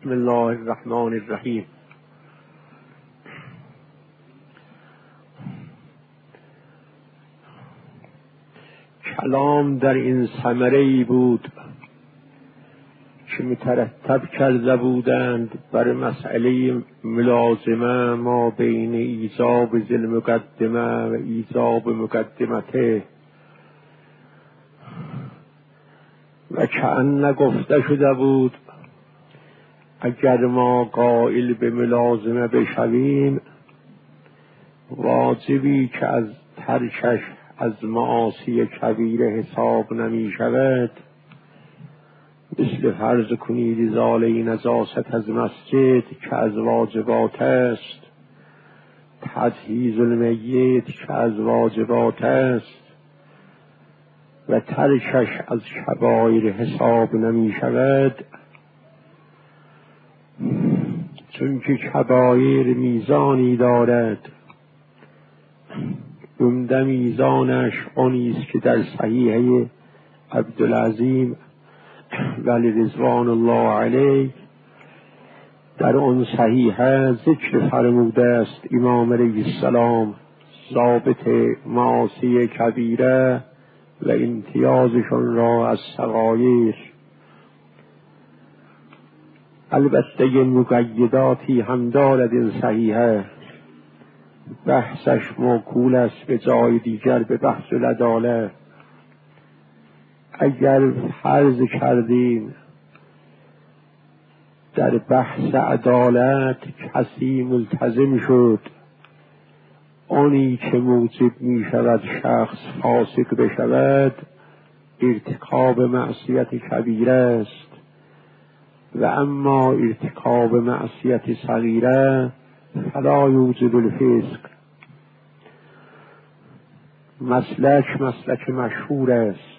بسم الله الرحمن الرحیم. کلام در این ثمره‌ای بود که مترتب کرده بودند بر مسئله ملازمه ما بین ایجاب ذی المقدمه و ایجاب مقدمته و کأن گفته شده بود اگر ما قائل به ملازمه بشویم واجبی که از ترکش از معاصی کبیره حساب نمی شود، مثل فرض کنید ازاله نجاست از مسجد که از واجبات است، تجهیز المیت که از واجبات است و ترکش از کبایر حساب نمی شود، چون که کبایر میزانی دارد. عمده میزانش آنیست که در صحیحه عبدالعظیم ولی رضوان الله علیه در آن صحیحه ذکر فرموده است امام علیه السلام ضابط معاصی کبیره و امتیازشان را از صغایر. البته یه مقیداتی هم دارد این صحیحه، بحثش موکول است به جای دیگر به بحث العداله. اگر فرض کردیم در بحث عدالت کسی ملتزم شد آنی که موجب می شود شخص فاسق بشود ارتکاب معصیت کبیره است، و اما ارتکاب معصیت صغیره فلا یوجب الفسق. مسلک مشهور است.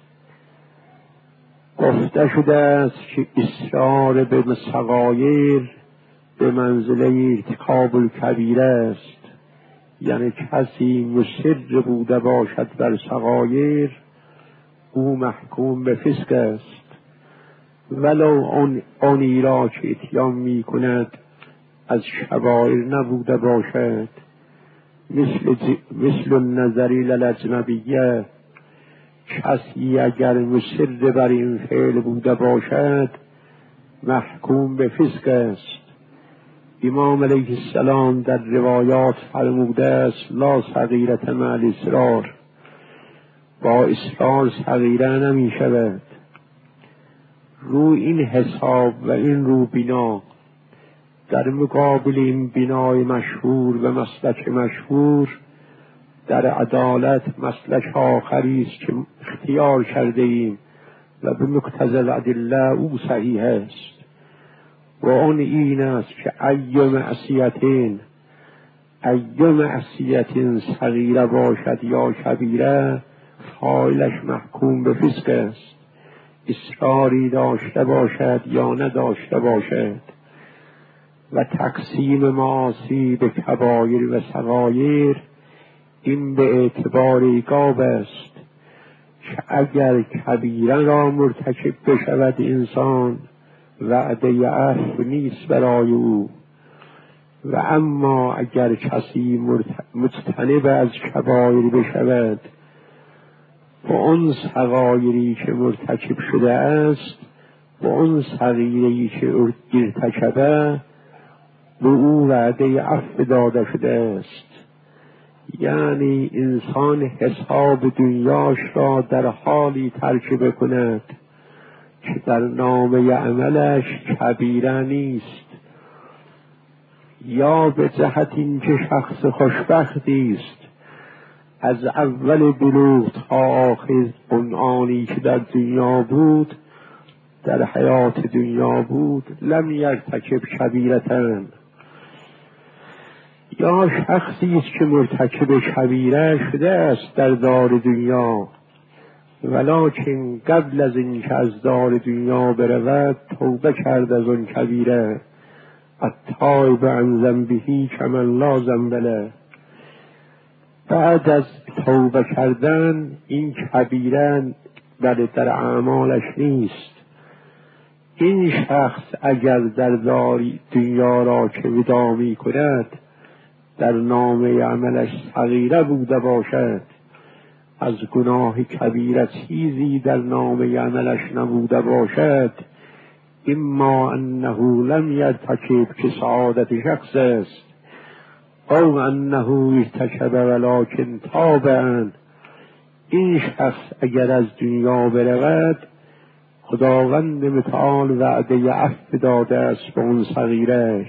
گفته شده است که اصرار به صغایر به منزله ارتکاب الکبیره است، یعنی کسی مصر بوده باشد بر صغایر او محکوم به فسق است، ولو آنی را که اتیان می کند از کبایر نبوده باشد، مثل النظری للاجنبیه. کسی اگر مصر بر این فعل بوده باشد محکوم به فسق است. امام علیه السلام در روایات فرموده است لا صغیرة مع الاصرار، با اصرار صغیره نمی شود. رو این حساب و این رو بنا در مقابل این بنای مشهور و مسلک مشهور در عدالت مسلک آخری است که اختیار کرده ایم و به مقتضی الادله او صحیح است، و آن این است که ای معصیتین صغیره باشد یا کبیره فاعلش محکوم به فسق است، اصراری داشته باشد یا نداشته باشد. و تقسیم معاصی به کبایر و صغایر این به اعتبار ایقاب است که اگر کبیره را مرتکب بشود انسان وعده عفو نیست برای او، و اما اگر کسی مجتنب از کبایر بشود و آن صغایری که مرتکب شده است و آن صغیره‌ای که ارتکبه به او وعده عفو داده شده است. یعنی انسان حساب دنیاش را در حالی ترک بکند که در نامه عملش کبیره نیست، یا به جهت اینکه شخص خوشبختی است از اول بلوغ تا آخر اون آنی که در دنیا بود در حیات دنیا بود لم یرتکب کبیرتن، یا شخصی است که مرتکب کبیره شده است در دار دنیا ولکن قبل از اینکه از دار دنیا برود توبه کرد از اون کبیره، التائب عن ذنبه کمن لا ذنب له. بعد از توبه کردن این کبیره در اعمالش نیست، این شخص اگر در دنیا را که ودا می کند در نامه عملش صغیره بوده باشد، از گناه کبیره چیزی در نامه عملش نبوده باشد، اما انه لم یرتکب که سعادت شخص است، او انه ارتکب ولکن تاب عنه. این شخص اگر از دنیا برود خداوند متعال وعده عفو داده است به اون صغیرش.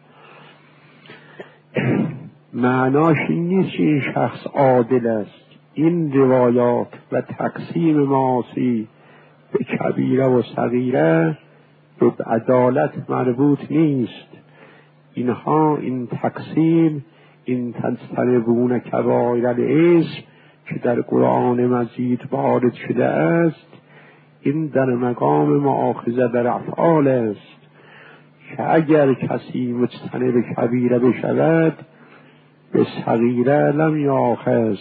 معناش این نیست که این شخص عادل است. این روایات و تقسیم معاصی به کبیره و صغیره به عدالت مربوط نیست. اینها این تقسیم، این تجتنبون کبائر الاسم که در قرآن مجید وارد شده است، این در مقام مؤاخذه در افعال است که اگر کسی مجتنب کبیره بشود به صغیره لم یاخذ.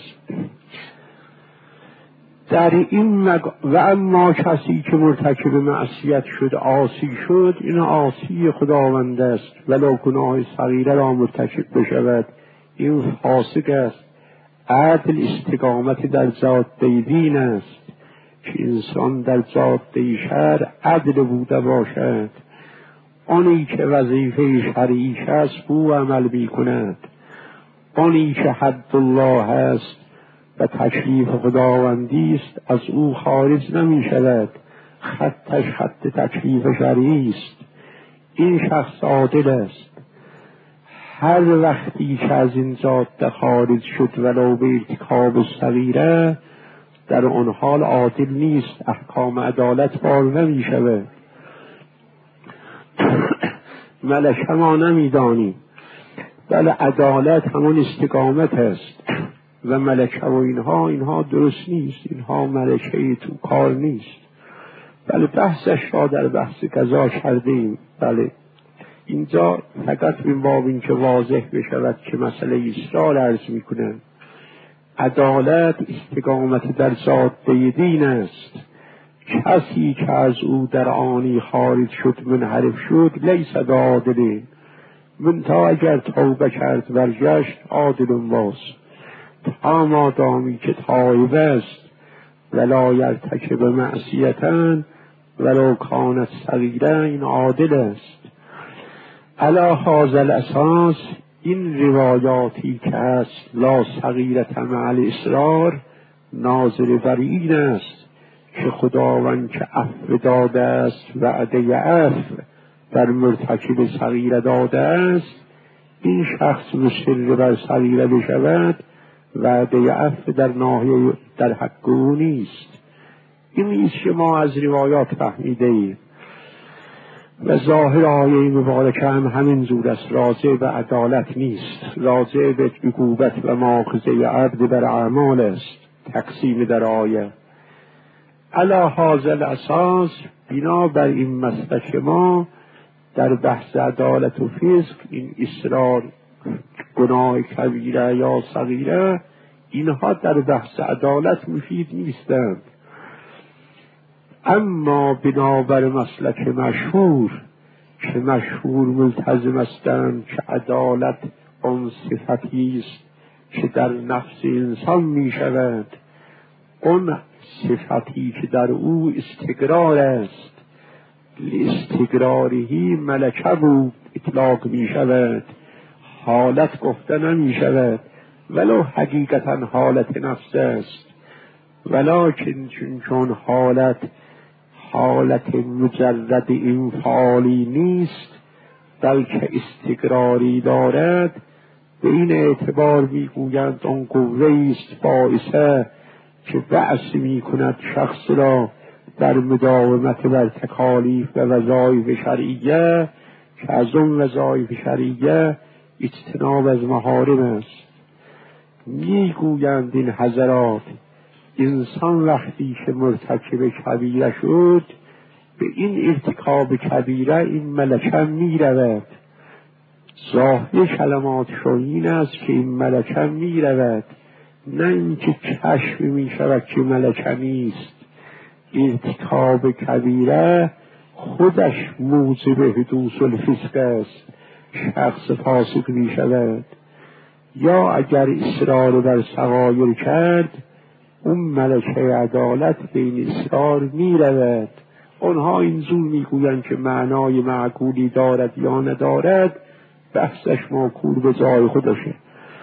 در این و اما کسی که مرتکب معصیت شد، عاصی شد، این عاصی خداوند است ولو گناه صغیره را مرتکب بشود، این فاسق است. عدل استقامت در جاده دین است که انسان در جاده شرع عدل بوده باشد، آنی که وظیفه شرعی است او عمل می کند، آنی که حد الله است و تکلیف خداوندی است از او خارج نمی شود، خطش خط تکلیف شرعی است. این شخص عادل است. هر وقتی که از این جاده خارج شد ولو به ارتکاب صغیره، در آن حال عادل نیست، احکام عدالت بار نمی شود. ملکه ما نمی دانیم، بله عدالت همون استقامت است و ملکه و اینها درست نیست، اینها ملکه تو کار نیست. بله بحثش را در بحث قضا کردیم. بله اینجا فقط این باب این که واضح بشود که مسئله اصرار عرض می کنند. عدالت استقامت در جاده دین است. کسی که از او در آنی خارج شد منحرف شد لیس بعادل، منتها اگر توبه کرد برگشت عادل باز. تا مادامی که تائب است ولا یرتکب معصیتا ولو کانت صغیره، این عادل است. علی هذا الاساس این روایاتی که هست لا صغیرة مع الاصرار ناظر بر این است که خداوند که عفو داده است، وعده عفو در مرتکب صغیره داده است، این شخص مصر بر صغیره بشود وعده عفو در ناحیه در حق او نیست. این نیست که ما از روایات فهمیده ایم و ظاهر آیه مبارکه هم همین زور است. راجع به عدالت نیست، راجع به عقوبت و مؤاخذه عبد بر اعمال است. تقسیم در آیه علی هذا الاساس، بنا بر این مسلک ما در بحث عدالت و فسق، این اصرار گناه کبیره یا صغیره، اینها در بحث عدالت مفید نیستند. اما بنابر مسلک مشهور که مشهور ملتزم هستند که عدالت آن صفتی است که در نفس انسان می شود، آن صفتی که در او استقرار است، لاستقرارهی ملکه بود اطلاق می شود، حالت گفته نمی شود ولو حقیقتا حالت نفس است، ولکن چون حالت مجرد انفعالی نیست بلکه استقراری دارد، به این اعتبار میگویند آن قوه است باعثه که بعث می کند شخص را در مداومت بر تکالیف و وظایف شرعیه، که از اون وظایف شرعیه اجتناب از محارم است. میگویند این حضرات انسان وقتی که مرتکب کبیره شد، به این ارتکاب کبیره این ملکه می رود. ظاهر کلماتشون این است که این ملکه می رود، نه اینکه کشف می شود که ملکه نیست. ارتکاب کبیره خودش موجب حدوث الفسق است، شخص فاسق می شود. یا اگر اصرار بر صغایر کرد، اون ملکه عدالت به این اصرار می رود. آنها اینجور می گویند که معنای معقولی دارد یا ندارد، بحثش موکول به جای خودشه.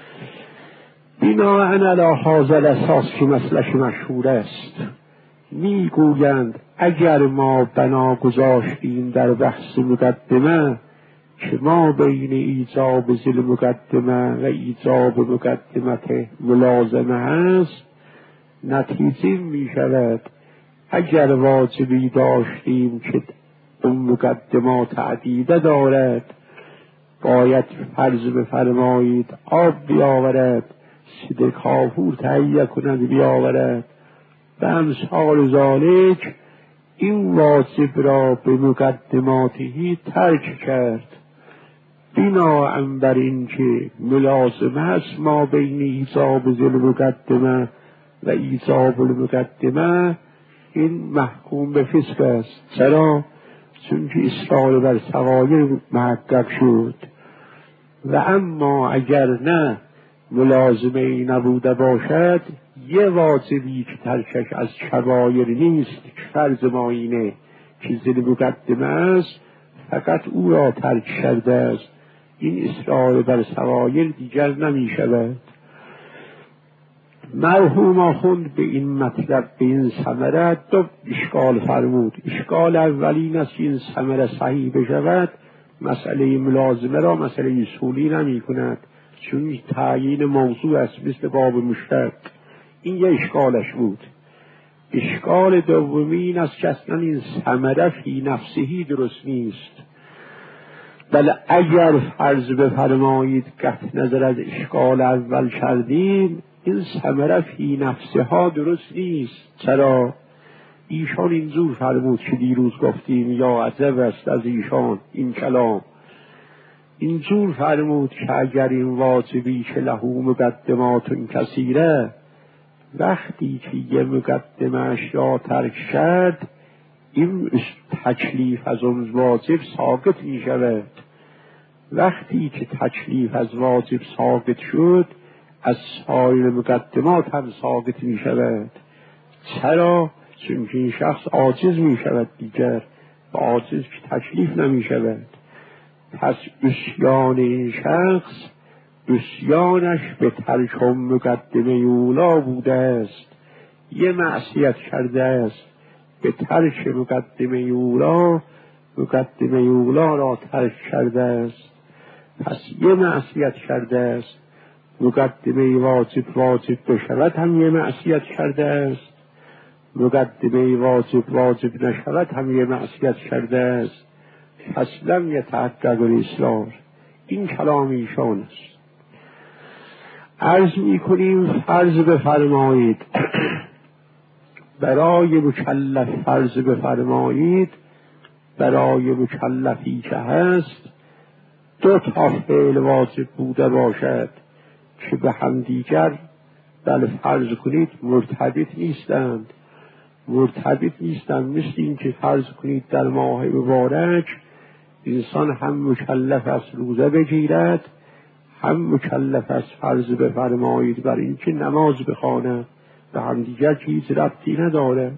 بناء علی هذا الاساس که مسئلهش مشهور است، می گویند اگر ما بنا گذاشتیم در بحث مقدمه که ما بین ایجاب ذیل مقدمه و ایجاب مقدمت ملازمه هست، نتیجه می شود اگر واجبی داشتیم که اون مقدمه تعدیده دارد، باید فرض بفرمایید آب بیاورد، سید کافور تهیه کند بیاورد، به امثال ذالک این واجب را به مقدماتی ترک کرد. بناء بر این که ملازمه است ما بین ایجاب ذیل مقدمه و ایجاب المقدمه، این محکوم به فسق است. چرا؟ چون که اصرار بر صغایر محقق شد. و اما اگر نه ملازمه ای نبوده باشد، یه واجبی که ترکش از کبایر نیست، که فرض ما اینه که ذیل مقدمه است، فقط او را ترک کرده است، این اصرار بر صغایر دیگر نمی شود. مرحوم آخوند به این مطلب، به این ثمره دو اشکال فرمود. اشکال اولین است که این ثمره صحیح بشود، مسئله ملازمه را مسئله اصولی نمی کند، چون تعیین موضوع است مثل باب مشترک. این یه اشکالش بود. اشکال دومی این است که اصلا این ثمره فی نفسهی درست نیست. بله اگر فرض بفرمایید قطع نظر از اشکال اول کردیم، این ثمره فی نفسها درست نیست. چرا؟ ایشان اینجور فرمود که دیروز گفتیم، یا عجب است از ایشان این کلام، اینجور فرمود که اگر این واجبی که له مقدمات کثیره، وقتی که یه مقدمه‌اش را ترک کرد، این تکلیف از اون واجب ساقط می شود. وقتی که تکلیف از واجب ساقط شد، از سایر مقدمات هم ساقط می شود. چرا؟ چون این شخص عاجز می شود دیگر، و عاجز که تکلیف نمی شود. پس عصیان این شخص، عصیانش به ترک مقدمه اولا بوده است، یه معصیت کرده است، به ترک مقدمه اولا، مقدمه اولا را ترک کرده است، پس یه معصیت کرده است. مقدمه واجب بشود هم یه معصیت کرده است، مقدمه واجب نشود هم یه معصیت کرده است. پس لم یتحقق الاصرار. این کلام ایشان است. عرض می کنیم فرض بفرمایید برای مکلف، فرض بفرمایید برای مکلفی که هست دو تا فعل واجب بوده باشد که به هم دیگر بله فرض کنید مرتبط نیستند. مرتبط نیستند مثل این که فرض کنید در ماه مبارک انسان هم مکلف است روزه بگیرد، هم مکلف است فرض بفرمایید بر این که نماز بخواند، به هم دیگر هیچ ربطی ندارد.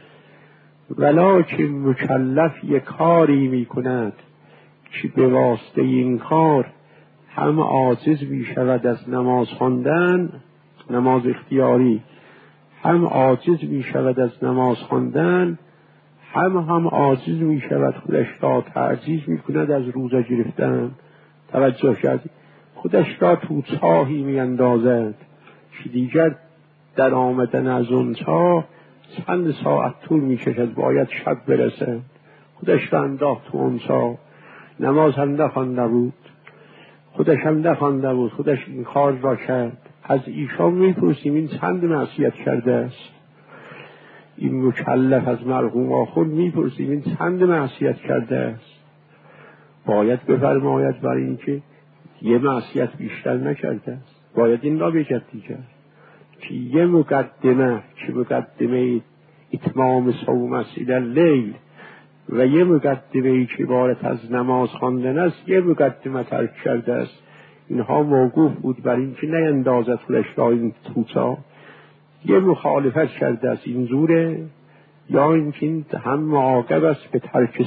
ولکن مکلف یک کاری می کند که به واسطه این کار هم عاجز می شود از نماز خواندن، نماز اختیاری، هم عاجز می شود از نماز خواندن، هم عاجز می شود خودش را تعجیز می کند از روزه گرفتن. توجه کردید؟ خودش را تو چاهی می اندازد که دیگر در آمدن از اون چاه چند ساعت طول می کشد، باید شب برسد. خودش را انداخت تو اون چاه، نماز هم نخوانده بود، خودش هم نخوانده بود، خودش این کار را کرد. از ایشان میپرسیم این چند معصیت کرده است؟ این مکلف از مرحوم آخوند میپرسیم این چند معصیت کرده است؟ باید بفرماید برای اینکه یه معصیت بیشتر نکرده است. باید این را بگد دیگر که یه مقدمه که مقدمه اتمام صوم است الی اللیل، و یه مقدمه‌ای که عبارت از نماز خواندن است یه مقدمه ترک کرده است. اینها موقوف بود بر اینکه نیندازد خودش را این توتا. یه مخالفت کرده است این زوره، یا اینکه هم معاقب است به ترک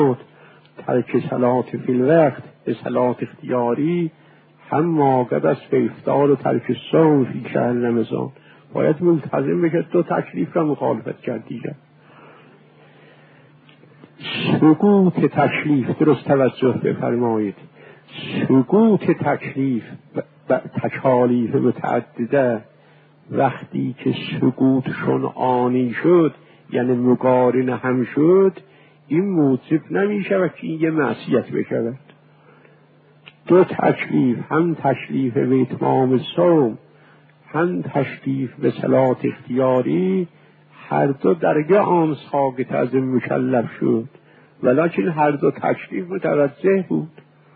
صلات فی الوقت، به صلات اختیاری، هم معاقب است به افطار و ترک صوم فی شهر رمضان. باید ملتزم بشه. دو تکلیف را مخالفت کرد دیگر. سقوط تکلیف، درست توجه بفرمایید، سقوط تکلیف و تکالیف متعدده وقتی که سقوطشون آنی شد، یعنی مقارن هم شد، این موجب نمی شود که این یه معصیت بشود. دو تکلیف، هم تکلیف به اتمام صوم، هم تکلیف به صلات اختیاری، هر دو درگه آن ساقط از مکلف شد، ولیکن هر دو تکلیف متوجه بود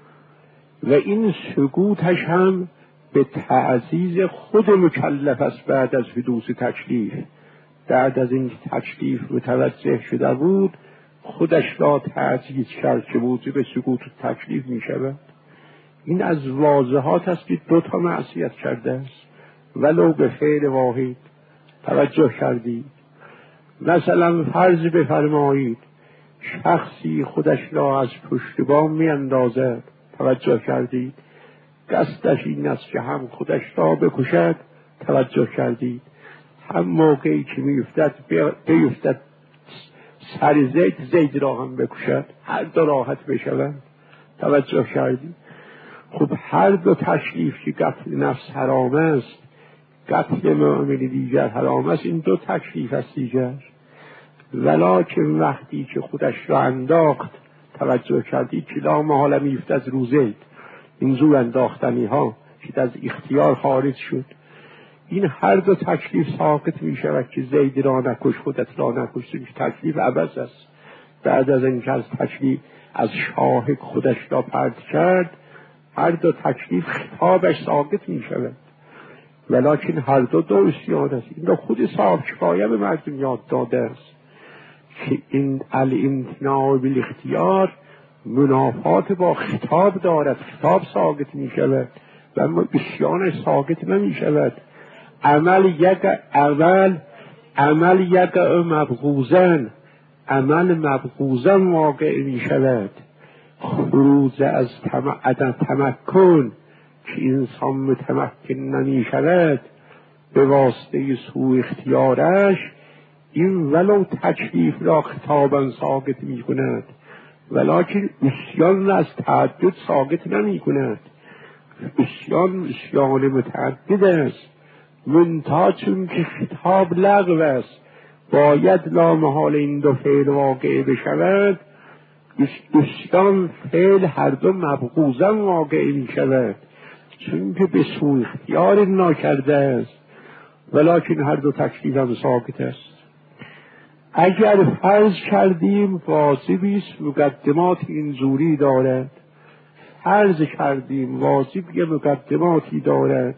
و این سقوطش هم به تعزیز خود مکلف است. بعد از حدوث تکلیف، بعد از این تکلیف متوجه شده بود، خودش را تعزیز کرد که موجب سقوط تکلیف می شود. این از واضحات است که دو تا معصیت کرده است ولو به فعل واحد. توجه کردید؟ مثلا فرض بفرمایید شخصی خودش را از پشت بام می اندازد. توجه کردید؟ قصدش این است که هم خودش را بکشد. توجه کردید؟ هم موقعی که بیفتد سر زید را هم بکشد، هر دو راحت بشوند. توجه کردید؟ خب هر دو تکلیف که قتل نفس حرام است، قتل مؤمن دیگر حرام است، این دو تکلیف است دیگر. ولکن وقتی که خودش را انداخت، توجه کردید که لا محاله میفت از روزه، این زور انداختنی ها که از اختیار خارج شد، این هر دو تکلیف ساقط می شود که زید را نکش، خودت را نکش. این تکلیف عبث است. بعد از اینکه از تکلیف از شاهد خودش را پرد کرد، هر دو تکلیف خطابش ساقط می شود، ولیکن هر دو عصیان است. این را خود صاحب کفایه به مردم یاد داده است که این الامتناع بالاختیار منافات با خطاب دارد. خطاب ساقط می شود و اما عصیانش ساقط نمی شود. عمل یقع مبغوزن، عمل مبغوزن واقع می شود. خروج از تمکن که انسان متمکن نمی شود به واسطه سوء اختیارش، این ولو تکلیف را خطابا ساقط می کند، ولیکن عصیان از تعدد ساقط نمی کند. عصیان متعدد است، منتها چون که خطاب لغو است باید لا محال این دو فعل واقع بشود. عصیان فعل هر دو مبغوزن واقع می شود چون که به سوء اختیار ناکرده است، ولیکن هر دو تکلیف هم ساقط است. اگر فرض کردیم واجبی است، مقدمات اینجوری دارد، فرض کردیم واجب یه مقدماتی دارد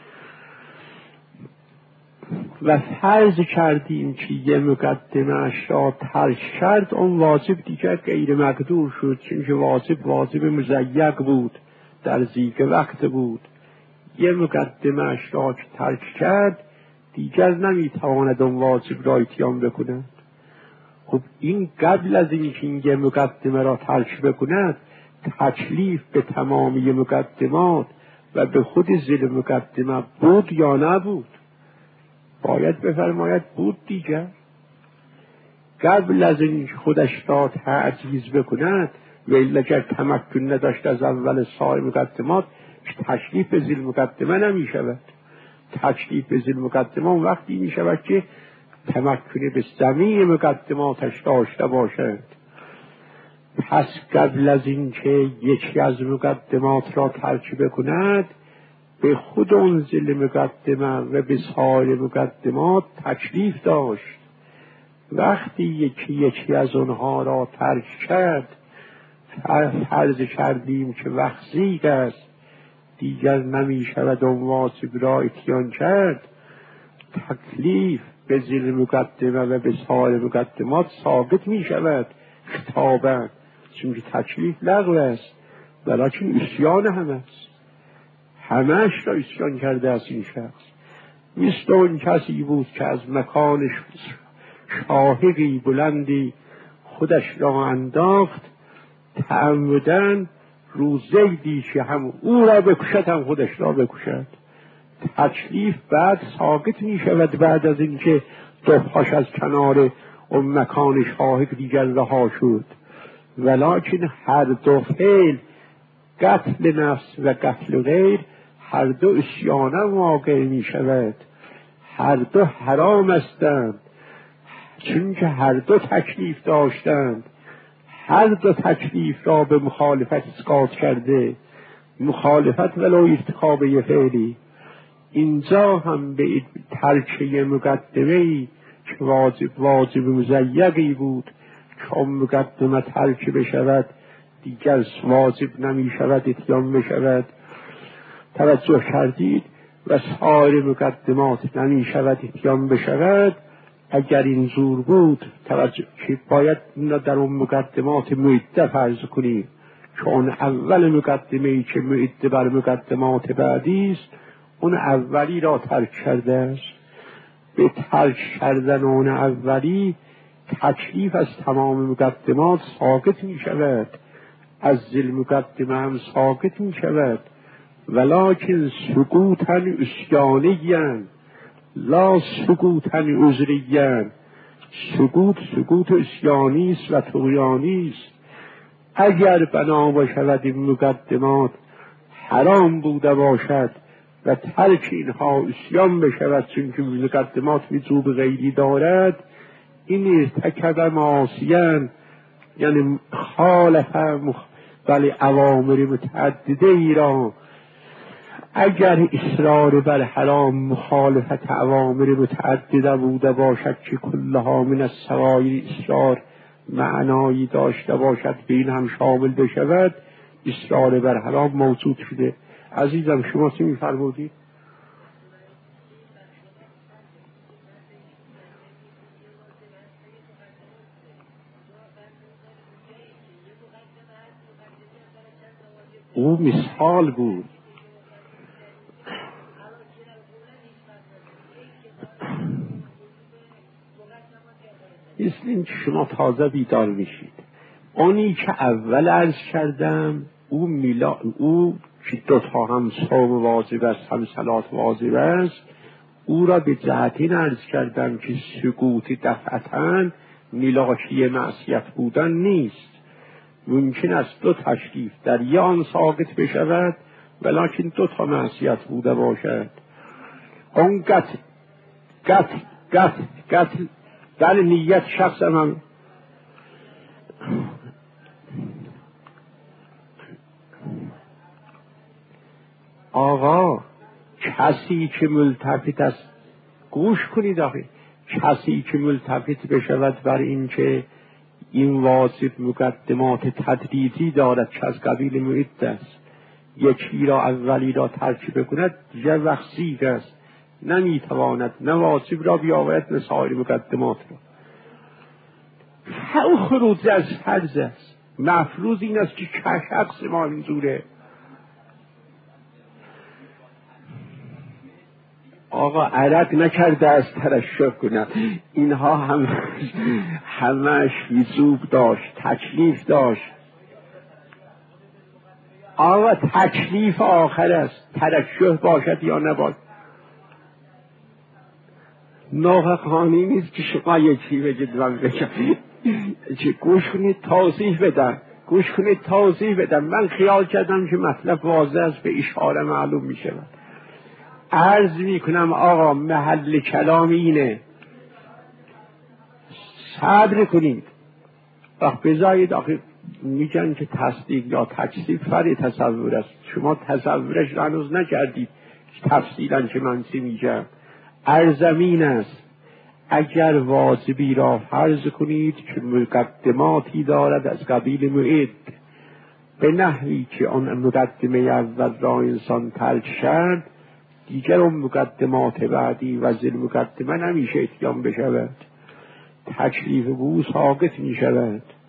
و فرض کردیم که یه مقدمه اش را ترک کرد، اون واجب دیگر غیر مقدور شد، چون که واجب مزیق بود، در زیگ وقت بود. یه مقدمه اش را که ترک کرد دیگر نمیتواند اون واجب را اتیان بکند. خب این قبل از اینکه این یه مقدمه را ترک بکند، تکلیف به تمامی مقدمات و به خود زیر مقدمه بود یا نبود؟ باید بفرماید بود دیگر. قبل از اینکه خودش را تعجیز بکند و اگر تمکن نداشت از اول سایر مقدمات، تکلیف به زیر مقدمه نمی شود. تکلیف به زیر مقدمه اون وقتی می شود که تمکن به جمیع مقدماتش داشته باشد. پس قبل از اینکه یکی از مقدمات را ترک بکند، به خود اون زیر مقدمه و به سایر مقدمات تکلیف داشت. وقتی یکی از اونها را ترک کرد، فرض کردیم که وخزیق است، دیگر نمی شود اون واجب را اتیان کرد، تکلیف به زیر مقدمه و به سایر مقدمات ثابت می شود خطابند، چون که تکلیف لغو است ولیکن عصیان هم است، همه‌اش را عصیان کرده است این شخص. مثل اون کسی بود که از مکانش شاهقی بلندی خودش را انداخت تعمدن رو زیدی که هم او را بکشد هم خودش را بکشد. تکلیف بعد ساقط می شود بعد از اینکه دو پاش از کنار اون مکان شاهق دیگر رها شد، ولیکن هر دو فعل قتل نفس و قتل غیر هر دو عصیانا واقع می شود، هر دو حرام هستند، چون که هر دو تکلیف داشتند، هر دو تکلیف را به مخالفت اسقاط کرده، مخالفت ولو ارتکاب یه فعلی. اینجا هم به ترکه مقدمه‌ای که واجب مزیقی بود که اون مقدمه ترک بشود دیگر واجب نمی شود اتیان بشود، توجه کردید، و سایر مقدمات نمی شود اتیان بشود. اگر این زور بود توجه که باید در اون مقدمات معده فرض کنیم که اون اول مقدمه‌ای که معده بر مقدمات بعدی است اون اولی را ترک کرده است. به ترک کردن اون اولی تکلیف از تمام مقدمات ساقط می شود، از ذیل مقدمه هم ساقط می شود، ولکن سقوطا عصیانیاً لا سقوطا عذریاً. سقوط عصیانی است و طغیانی است. اگر بنا باشد این مقدمات حرام بوده باشد و ترک اینها عصیان بشود چون که مقدمات وجوب غیری دارد، این ارتکب معاصیاً یعنی خالف ولی اوامر متعدده ای را. اگر اصرار بر حرام مخالفت اوامر متعدده بوده باشد که کلها من السوایر اصرار معنایی داشته باشد به این هم شامل بشود، اصرار بر حرام موجود شده. عزیزم شما چی می‌فرمودید؟ او مثال بود. مثل این که شما تازه بیدار میشید. اونی که اول عرض کردم او که دوتا هم صوم واجب است هم صلات واجب است، او را به جهتین عرض کردم که سقوط دفعتاً ملاکی معصیت بودن نیست. ممکن است دو تکلیف در یه آن ساقط بشود ولکن دو تا معصیت بوده باشد. اون قتل در نیت شخص هم آقا کسی که ملتفت است، گوش کنید آخه، کسی که ملتفت بشود بر این که این واجب مقدمات تدریجی دارد که از قبیل معده است، یکی را اولی را ترک بکند دیگر وقتی است، نمیتواند نه واجب را بیاورد نه سایر مقدمات را. او خروج از فرض است. مفروض این است که شخص ما اینجوره. آقا عرق نکرده از ترشح کنم، اینها همش وجوب داشت، تکلیف داشت. آقا تکلیف آخر است، ترشح باشد یا نباشد. ناحقانی نیست که شما یکی بگید من بگم. گوش کنید توضیح بدم. من خیال کردم که مطلب واضح است، به اشاره معلوم می شود. عرض می کنم آقا محل کلام اینه، صبر کنید. وقت بذارید آخه میگن که تصدیق یا تکذیب فرع تصور است. شما تصورش رو هنوز نکردید تفصیلا که من چی میگم. ارزمین است اگر واجبی را فرض کنید که مقدماتی دارد از قبیل معد، به نحوی که آن مقدمه اول را انسان ترک شد دیگر اون مقدمات بعدی و ذیل مقدمه نمیشه اتیان بشود، تکلیف او ساقط می شود.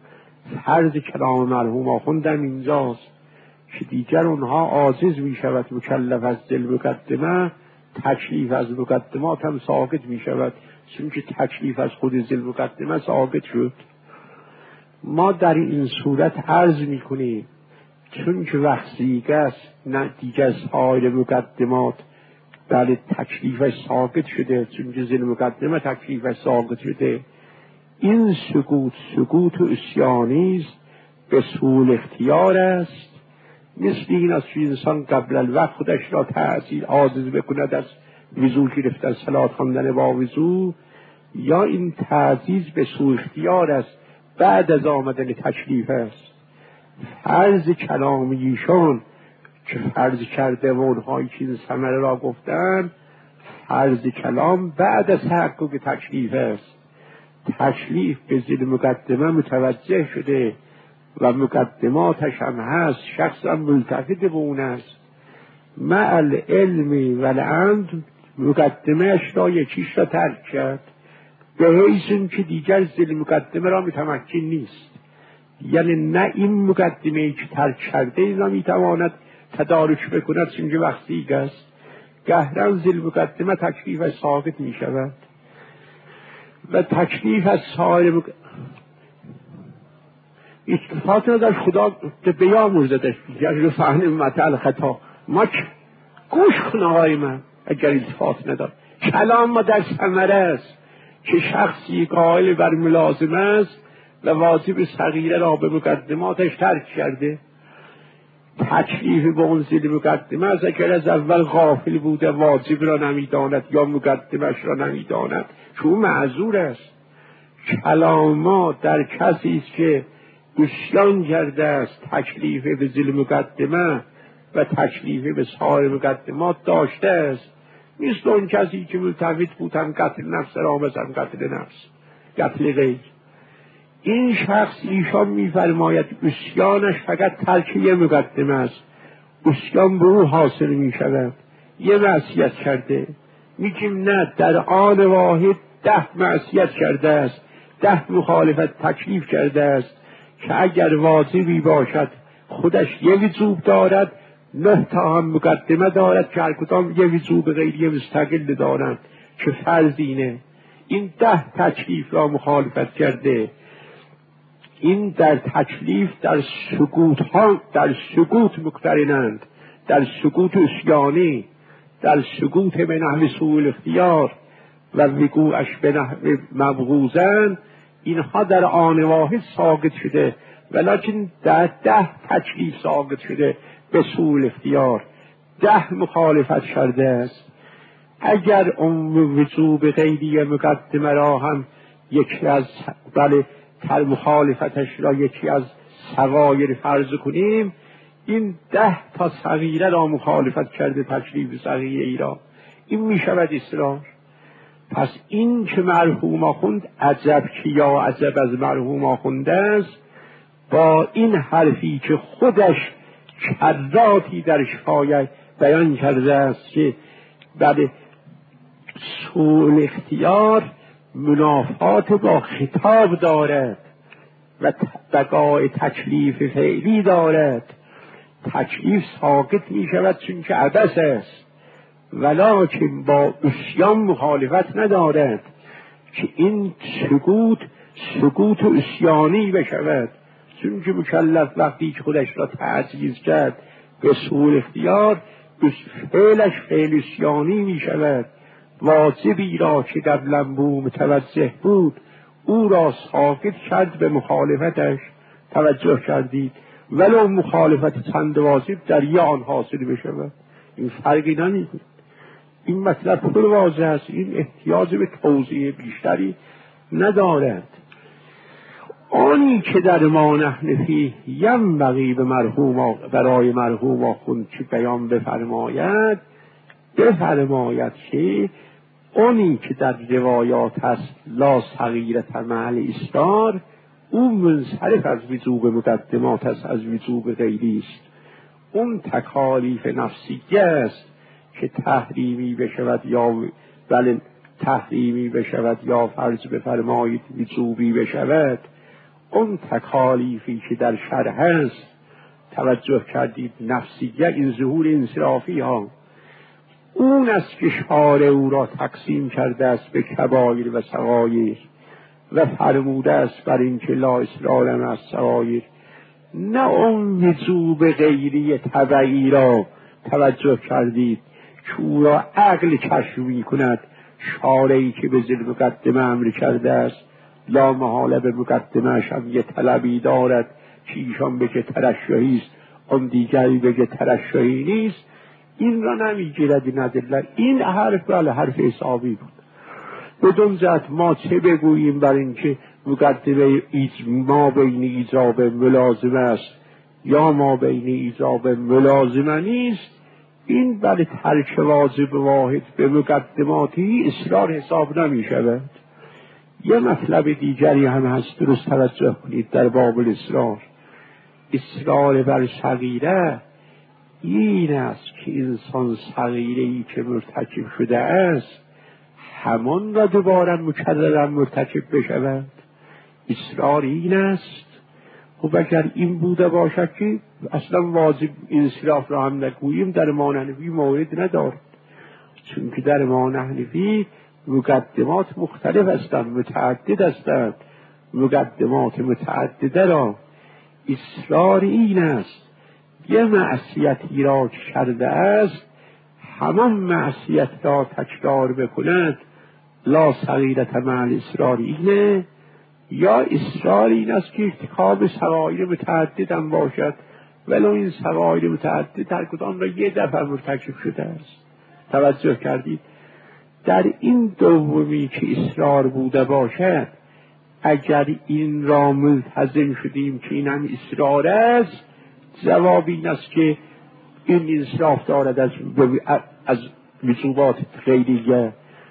فرض کلام مرحوم آخوندم اینجاست که دیگر اونها عاجز می شود مکلف از دل مقدمه، تکلیف از مقدمات هم ساقط می شود، چون که تکلیف از خود دل مقدمه ساقط شد. ما در این صورت عرض می کنیم چون که وقت دیگه است، نه دیگه سایر مقدمات بله تکلیفش ساقط شده، چون که دل مقدمه تکلیفش ساقط شده. این سکوت و عصیانی است، به سوء اختیار است. مثل این است که انسان قبل الوقت خودش را تعزیر عاجز بکند از وضو گرفتن صلات خواندن با وضو، یا این تعزیز به سوء اختیار است بعد از آمدن تکلیف است. فرض کلام ایشان که فرض کرده و اونهایی که این ثمره را گفتن، فرض کلام بعد از تحقق تکلیف است. تکلیف به ذیل مقدمه متوجه شده و مقدماتش هم هست، شخص هم ملتفت به اون است. مع العلم و العمد مقدمهش را یکیش را ترک کرد، به حیث که دیگر ذیل مقدمه را متمکن نیست. یعنی نه این مقدمه که ترک کرده این را میتواند تدارک بکند، چون که وقتی است گهران ذیل مقدمه تکلیف ساقط می شود و تکلیف از سایر اتفاق ندار. خدا بیامرزدش دیگر فهم مطل خطا. ما گوش کن آقای من، اگر التفات ندار کلام ما در ثمره است که شخصی قائل بر ملازمه است و واجب صغیره را به مقدماتش ترک کرده. تکلیف به اون ذیل مقدمه است، اگر از اول غافل بوده واجب را نمیداند یا مقدمش را نمیداند چون معذور است. کلام ما در کسی است که عصیان کرده است، تکلیف به ذیل مقدمه و تکلیف به سایر مقدمات داشته است. مثل اون کسی که ملتفت بود هم قتل نفس را هم قتل نفس، قتل غیر. این شخص ایشان میفرماید عصیانش فقط ترک یه مقدمه است، عصیان به او حاصل می شود. یه معصیت کرده، میگیم نه، در آن واحد 10 معصیت کرده است، 10 مخالفت تکلیف کرده است که اگر واجبی باشد خودش یه وجوب دارد، 9 تا هم مقدمه دارد که هر کدام یه وجوب غیری مستقل دارند که فرض اینه. این 10 تکلیف را مخالفت کرده. این در تکلیف در سکوت مقترنند، در سکوت عصیانی، در سکوت به نحو سوء الاختیار و وقوعش به نحو مبغوضن. اینها در آن واحد ساقط شده، ولکن در 10 تکلیف ساقط شده به سوء الاختیار. 10 مخالفت کرده است. اگر اون وجوب غیری مقدمه را هم یکی از تر مخالفتش را یکی از صغایر فرض کنیم، این 10 تا صغیره را مخالفت کرده تکلیف صغیره ای را، این می شود اصرار. پس این که مرحوم آخوند عجب که یا عجب از مرحوم آخوند است، با این حرفی که خودش کراتی در شفای بیان کرده است که بعد سوء اختیار منافات با خطاب دارد و بقای تکلیف فعلی دارد. تکلیف ساقط می شود چون که عبث است، ولکن با عصیان مخالفت ندارد که این سکوت و عصیانی بشود، چون که مکلف وقتی که خودش را تعزیز کرد به سوء اختیار، فعلش فعل عصیانی می شود. واجبی را که قبلا بو متوجه بود او را ساقط کرد، به مخالفتش توجه کردید ولو مخالفت چند واجب در یه آن حاصل بشود. این فرقی نمیکنه. این مطلب خود واضح است، این احتیاج به توضیح بیشتری ندارد. آنی که در ما نحن فیه ینبغی برای مرحوم آخوند که بیان بفرماید که آنی که در روایات هست لا صغیرة مع الاصرار، اون منصرف از وجوب مقدمات است، از وجوب غیری است. اون تکالیف نفسیه است که تحریمی بشود یا فرض بفرمایید وجوبی بشود، اون تکالیفی که در شرع هست توجه کردید، نفسیه، این ظهور انصرافی ها، اون است که شارع او را تقسیم کرده است به کبایر و صغایر و فرموده است بر این که لا اسرار مع الصغایر. نه اون وجوب غیری تبعی را توجه کردید که او را عقل کشف می کند. شارعی که به ذی المقدمه امر کرده است، لا محاله به مقدمه‌اش هم یه طلبی دارد که ایشان بگه ترشحی است، اون دیگری بگه ترشحی نیست، این را نمیگیرد این ادله. این حرف بله حرف حسابی بود. بدون جهت ما چه بگوییم بر این که مقدمه ما بین ایجاب ملازمه است یا ما بین ایجاب ملازمه نیست، این بله ترک واجب واحد به مقدماتی اصرار حساب نمی شود. یه مطلب دیگری هم هست، درست توجه کنید در باب الاصرار. اصرار بر صغیره این است که انسان صغیره‌ای که مرتکب شده است همان را دوباره مکررا مرتکب بشود. اصرار این است. خب اگر این بوده باشد که اصلا واجب انصراف را هم نگوییم، در ما نحنفی مورد ندارد، چون که در ما نحنفی مقدمات مختلف هستند، متعدد هستند. مقدمات متعدده را اصرار این است یه معصیتی را که کرده است همان معصیت را تکرار بکند. لا صغیرة مع الاصرار اینه، یا اصرار این است که ارتکاب صغایر متعدد هم باشد، ولو این صغایر متعدد هر کدام را یه دفعه مرتکب شده است. توجه کردید؟ در این دومی که اصرار بوده باشد، اگر این را ملتزم شدیم که این هم اصرار است، جواب این است که این انصراف دارد از وجوبات خیریه،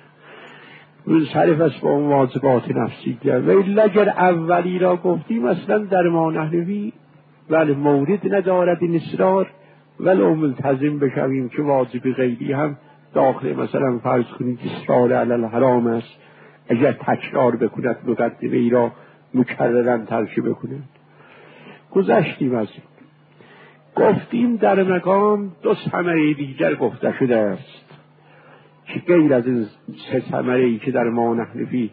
منصرف است با اون واجبات نفسیه. و اگر اولی را گفتیم اصلا در ما نحنفی ولی مورد ندارد این اصرار، ولو ملتزم بشویم که واجب غیری هم داخل، مثلا فرض کنید اصرار علی الحرام است، اگر تکرار بکند مقدمه ای را مکررا ترک بکند. گذشتیم از این. گفتیم در مقام دو ثمره دیگر گفته شده است که غیر از این سه ثمره ای که در ما نحنفی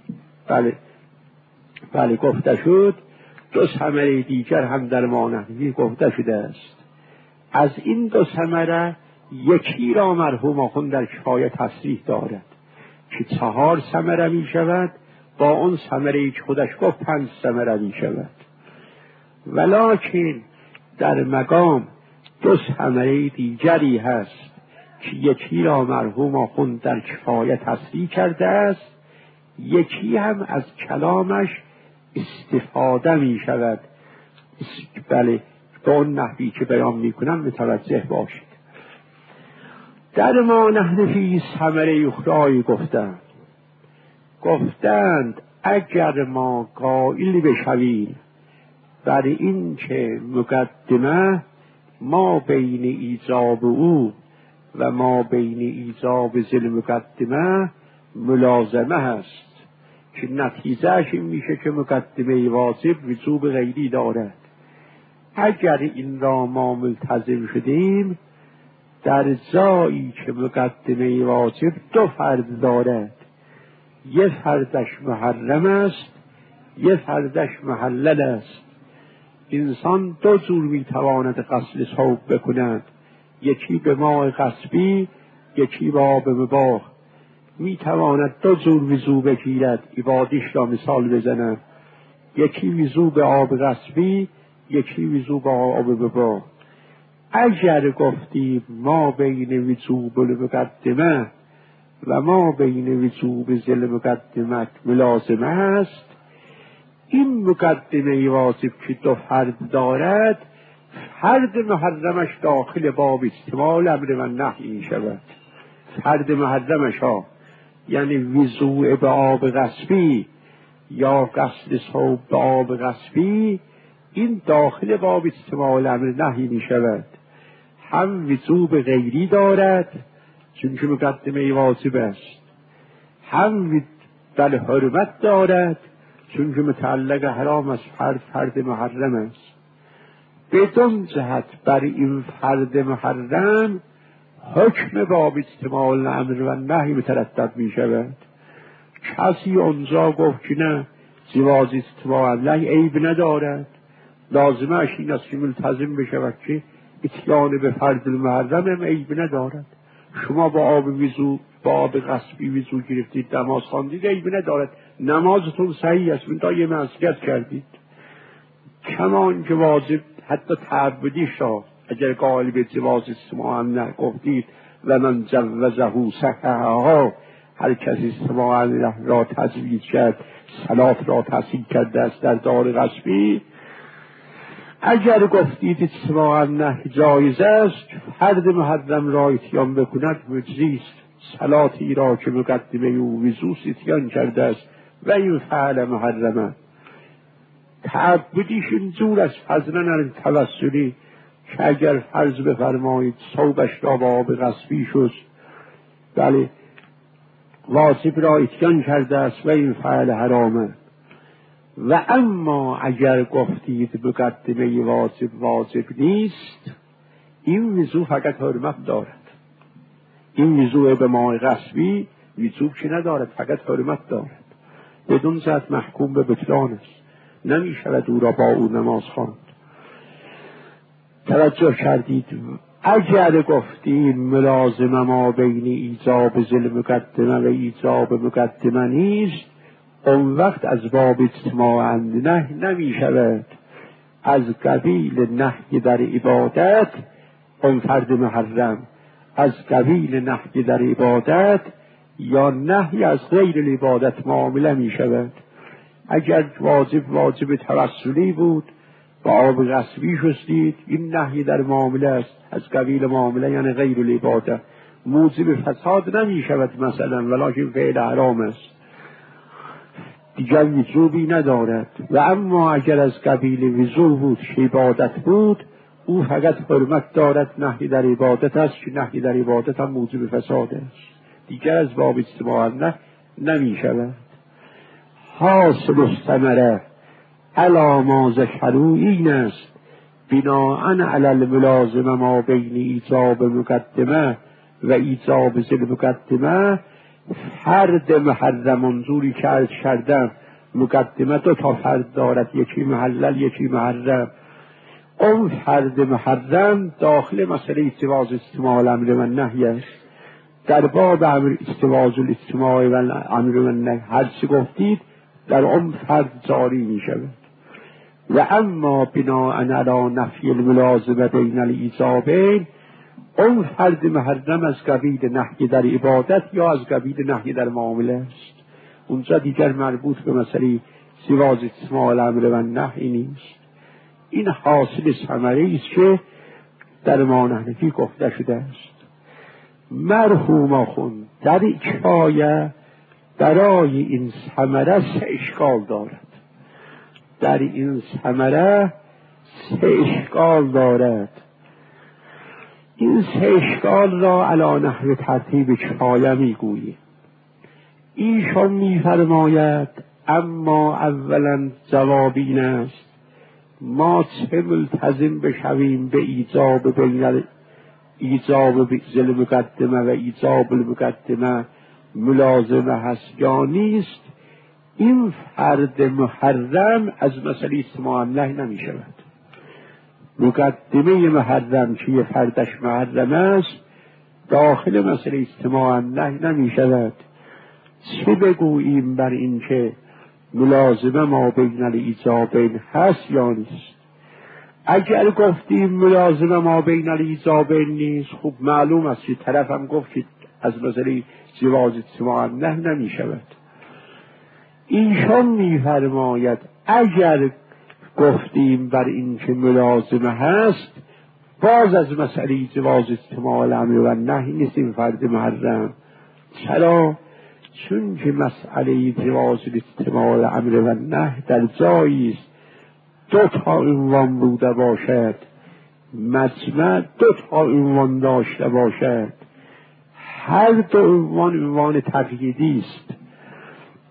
بله گفته شد، دو ثمره دیگر هم در ما نحنفی گفته شده است. از این دو ثمره یکی را مرحوم آخوند در کفایه تصریح دارد که 4 ثمره می شود، با اون ثمره ای که خودش گفت 5 ثمره می شود. ولکن در مقام دو ثمره دیگری هست که یکی را مرحوم آخوند در کفایه تصریح کرده است، یکی هم از کلامش استفاده می شود. بله به اون نحوی که بیان می کنم متوجه باشید. در ما نحنفی ثمره اخرایی گفتند اگر ما قائل بشویم بر این که مقدمه ما بین ایجاب او و ما بین ایجاب ذی المقدمه ملازمه هست، که نتیجهش این میشه که مقدمه واجب وجوب غیری دارد. اگر این را ما ملتزم شدیم، در جایی که مقدمه واجب 2 فرد دارد، یه فردش محرم است، یه فردش محلل است. انسان 2 جور میتواند غسل ثوب بکند، یکی به ماء غصبی، یکی به آب مباح. میتواند 2 جور وضو بگیرد، عبادیش را مثال بزنم، یکی وضو به آب غصبی، یکی وضو به آب مباح. اگر گفتیم ما بین وجوب المقدمه و ما بین وجوب ذی المقدمه ملازمه است، این مقدمه واجب که 2 فرد دارد، فرد محرمش داخل باب استعمال امر و نهی می شود. فرد محرمش ها یعنی وضوء به آب غصبی یا غسل ثوب به آب غصبی، این داخل باب استعمال امر نهی می شود. هم وجوب غیری دارد چون که مقدمه واجب است، هم بل حرمت دارد چون که متعلق حرام است، فرد محرم است. بدون جهت بر این فرد محرم حکم باب اجتماع الامر و نهی مترتب می شود. کسی اونجا گفت که نه جواز اجتماع النهی عیب ندارد، لازمه اش این است که ملتزم بشود که اتیان به فرد المحرم هم عیب ندارد. شما با آب وضو، با آب غصبی وضو گرفتید، نماز خواندید، عیب ندارد، نمازتون صحیح است، منتها یه معصیت کردید. کمان که واجب حتی تعبدی شاه اگر قائل به جواز اجتماع النهی گفتید و من جوزه صححها، هر کسی اجتماع النهی را تجویز کرد، صلات را تحصیل کرده است در دار غصبی، اگر گفتید اجتماع النهی جایز است، فرد محرم را اتیان بکند مجزی است. صلاتی را که مقدمه او وضو اتیان کرده است و این فعل محرمه. تعبدیش اینجور از فضلا توسلی که اگر فرض بفرمایید صوبش را با آب غصبی شد، بله واجب را اتیان کرده است و این فعل حرامه. و اما اگر گفتید مقدمه واجب نیست، این وضو فقط حرمت دارد. این وضو به ماء غصبی وجوب که ندارد، فقط حرمت دارد، بدون جهت محکوم به بطلان است، نمی شود او را با او نماز خواند. توجه کردید؟ اگر گفتیم ملازمه ما بین ایجاب ذل مقدمه و ایجاب مقدمه نیست، اون وقت از باب اجتماع النهی نمی شود. از قبیل نهی در عبادت اون فرد محرم، از قبیل نهی در عبادت یا نهی از غیر العبادت معامله می شود. اگر واجب توسلی بود با آب غصبی شستید، این نهی در معامله است، از قبیل معامله یعنی غیر العبادت، موجب فساد نمی شود مثلا، ولکن فعل حرام است، دیگر وجوبی ندارد. و اما اگر از قبیل وضو بود که عبادت بود، او فقط حرمت دارد، نهی در عبادت است که نهی در عبادت هم موجب فساد است، دیگر از باب اجتماع النهی نمی شود. حاصل الثمره علی ما ذکروا این است بناء علی الملازمه ما بین ایجاب مقدمه و ایجاب ذل مقدمه. فرد محرم منظوری که عرض کردم، مقدمه دو تا فرد دارد، یکی محلل یکی محرم. اون فرد محرم داخل مسئله جواز اجتماع الامر و النهی است. در باب امر جواز الاجتماع و الامر و النهی هر چی گفتید در اون فرد جاری می شود. و اما بناء علی نفی الملازمه بین الایجابین، اون فرد محرم از قبیل نهی در عبادت یا از قبیل نهی در معامله است، اونجا دیگر مربوط به مسئله جواز اجتماع الامر و النهی نیست. این حاصل ثمره است که در مانحنفی گفته شده است. مرحوم آخوند در کفایه برای این ثمره سه اشکال دارد. در این ثمره سه اشکال دارد. این سه اشکال را علی نحو ترتیب کفایه میگوییم. ایشان میفرماید اما اولا جواب این است ما چه ملتزم بشویم به ایجاب بین ایجاب ذل مقدمه و ایجاب المقدمه ملازمه هست یا نیست. این فرد محرم از مسئله اجتماع النهی نمی شود. مقدمه محرم که یه فردش محرم است داخل مسئله اجتماع النهی نمی شود. چه بگوییم بر این که ملازمه ما بین الایجابین هست یا نیست؟ اگر گفتیم ملازمه ما بین الایجابین نیست، خب معلوم است که طرف هم گفت که از مسئله جواز اجتماع النهی نمی شود. ایشان میفرماید اگر گفتیم بر این که ملازمه هست، باز از مسئله جواز اجتماع الامر و النهی نیست این فرد محرم. چرا؟ چون که مسئله جواز اجتماع الامر و النهی در جایی است دو تا عنوان بوده باشد، مجمع دو تا عنوان داشته باشد، هر دو عنوان تقییدی است.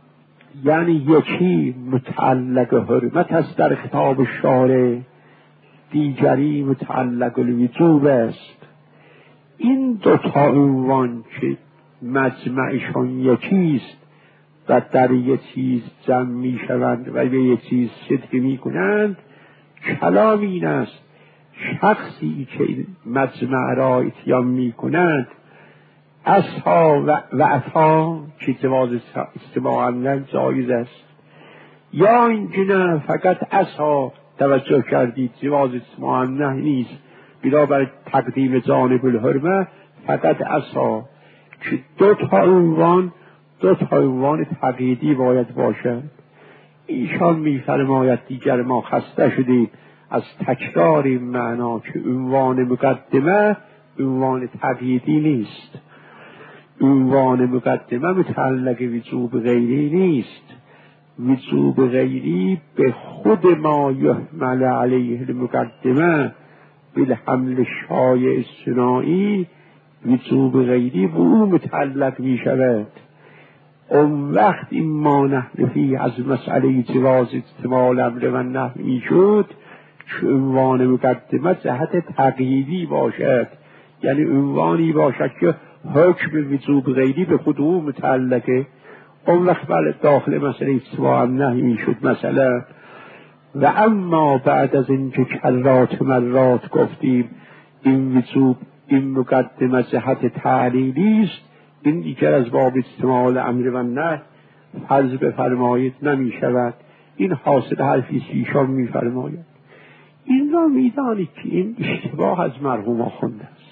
یعنی یکی متعلق حرمت است در خطاب شارع، دیگری متعلق الوجوب است. این دوتا عنوان که مجمعشان یکیست و در یک چیز جمع می شوند و به یک چیز صدق می کنند، کلام این است شخصی که مجمع را اتیان می کنند اسها و عطا که جواز استماع عملا جایز است، یا اینکه نه فقط اسها توجه کردید جواز استماع عملا نیست، بنابر تقدیم جانب الحرمه فقط اسها، که دو تا عنوان تقییدی باید باشد. ایشان می‌فرماید دیگر ما خسته شدیم از تکرار این معنا که عنوان مقدمه عنوان تقییدی نیست، عنوان مقدمه متعلق وجوب غیری نیست، وجوب غیری به خود ما یحمل علیه المقدمه بالحمل شایع صناعی، وجوب غیری به او متعلق می شود. اون وقت این ما نحن فی از مسئله جواز استماع الامر و نهی می شد که عنوان مقدمه جهت تقییدی باشد، یعنی عنوانی باشد که حکم وجوب غیری به خود او متعلقه. اون وقت بله داخل مسئله استماع نهی می شد مثلا. و اما بعد از اینکه کرات مرات گفتیم این وجوب این مقدمه جهت تعلیلی است، این دیگر از باب استماع الامر و نهی فرض بفرمایید نمی شود. این حاصل حرفی ایشان می فرماید. این را می دانید که این اشتباه از مرحوم آخونده است.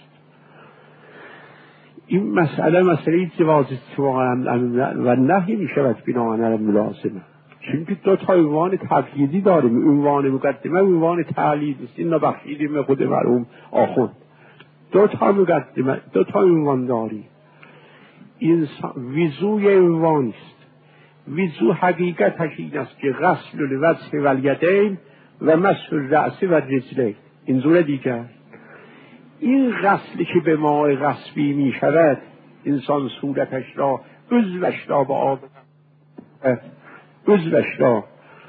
این مسئله جواز استماع و نهی می شود بناهن علی ملازمه، چون که دو تا عنوان تقییدی داریم، عنوان مقدمه و عنوان تعلیل است. این نبخشیدیم خود مرحوم آخوند. دو تا مقدمه دو تا عنوان داریم. وضوی عنوان است. وضو حقیقتش این است که غسل الوجه و الیدین و مسح الرأس و الرجلین. این زور دیگر این غسلی که به ماء غصبی می شود، انسان صورتش را عضوش را با آب عضوش را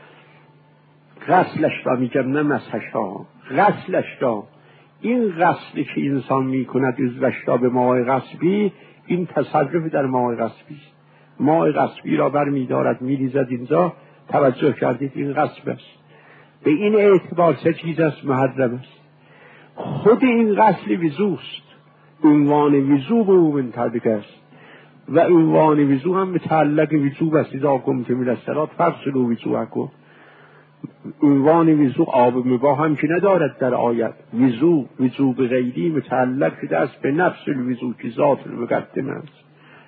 غسلش را میگم نه مسحش را، غسلش را، این غسلی که انسان می کند عضوش را به ماء غصبی، این تصرف در ماء غصبی است. ماء غصبی را بر می دارد می ریزد اینجا، توجه کردید این غصب است. به این اعتبار چه چیز است؟ محرم است. خود این غسل وضوست، عنوان وضو به او منطبق است و عنوان وضو هم متعلق وضو است. اذا قمتم الی الصلاة فاغسلوا وجوهکم. عنوان وضو آب مباح هم که ندارد در آیت. وضو به غیری متعلق شده است به نفس الوضو که ذات المقدمه است.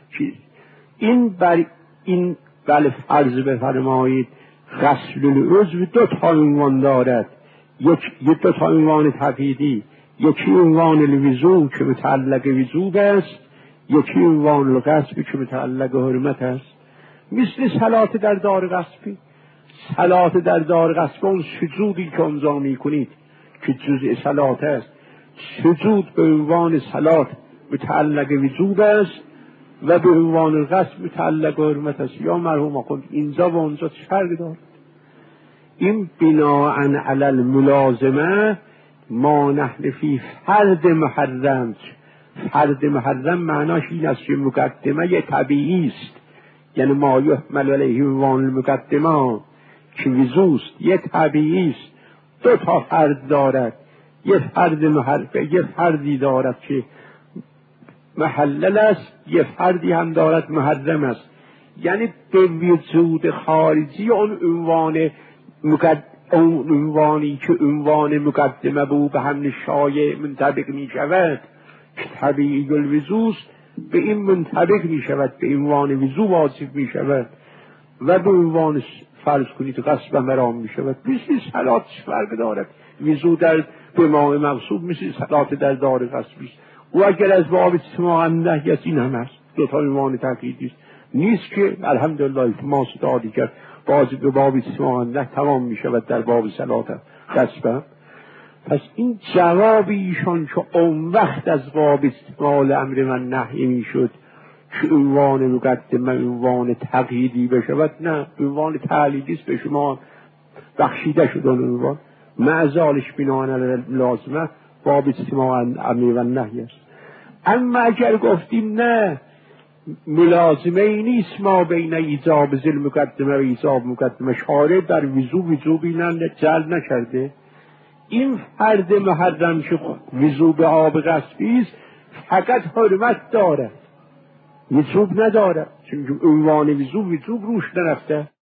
این بله فرض بفرمایید غسل العضو دو تا عنوان دارد، یک دو تا عنوان تقییدی، یکی عنوان الوضو که متعلق وضو است، یکی عنوان الغسل که متعلق حرمت است. مثل صلات در دار غصبی. صلات در دار غصب اون سجودی که اونجا می کنید که جزء صلات است، سجود به عنوان صلات متعلق وضو است و به عنوان الغسل متعلق حرمت است. یا مرحوم آخوند اینجا و اونجا چه فرقی دارد؟ این بناءً علی الملازمه ما نحن فی فرد محرم. فرد محرم معناش این است که مقدمه طبیعی است، یعنی ما یحمل علیه عنوان المقدمه که وضوست یه طبیعی است، دو تا فرد دارد. یه فرد یه فردی دارد که محلل است، یه فردی هم دارد محرم است. یعنی به وجود خارجی اون عنوانی که عنوان مقدمه به او به هم شایع منطبق می شود که طبیعی الوضوست، به این منطبق می شود، به عنوان وضو واجب می شود و به عنوان فرض کنید غسل مرام می شود. مثل صلات فرق دارد. وضو در به ماء مغصوب مثل صلات در دار غصبی است. و اگر از باب استماع نهی است این هم است، دو تا عنوان تقییدی است. نیست که الحمدلله ما استعدادی کرد باز به باب استماع نهی تمام می شود در باب صلات غصب. پس این جواب ایشان که اون وقت از باب استماع الامر و نهی می شد که عنوان مقدمه عنوان تقییدی بشود، نه، عنوان تعلیدی است، به شما بخشیده شد اون عنوان. معزالش بناهن لازمه باب استماع امر و نهی است. اما اگر گفتیم نه، ملازمه ای نیست ما بین ایجاب ذل مقدمه و ایجاب مقدمه، شارع در وضوبی جعل نکرده، این فرد محرم که وضوب آب غصبی است فقط حرمت داره، وضوب نداره، چون عنوان وضوب روش نرفته.